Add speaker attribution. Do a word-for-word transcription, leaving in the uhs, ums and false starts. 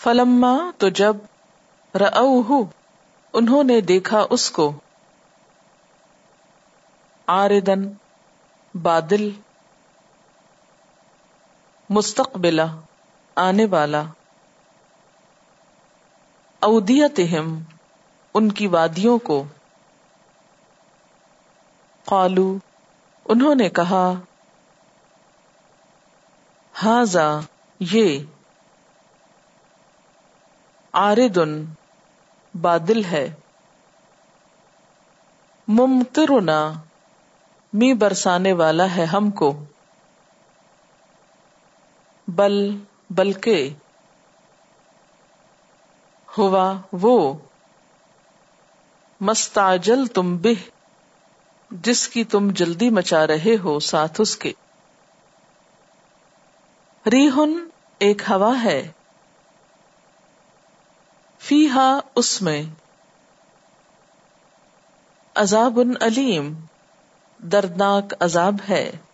Speaker 1: فلما تو جب رأوہ انہوں نے دیکھا اس کو عارضاً بادل مستقبلا آنے والا اودیتہم ان کی وادیوں کو قالو انہوں نے کہا ھذا یہ عارض بادل ہے ممطرنا می برسانے والا ہے ہم کو بل بلکہ ہوا وہ مستعجل تم بہ جس کی تم جلدی مچا رہے ہو ساتھ اس کے ریحن ایک ہوا ہے فیہا اس میں عذاب علیم دردناک عذاب ہے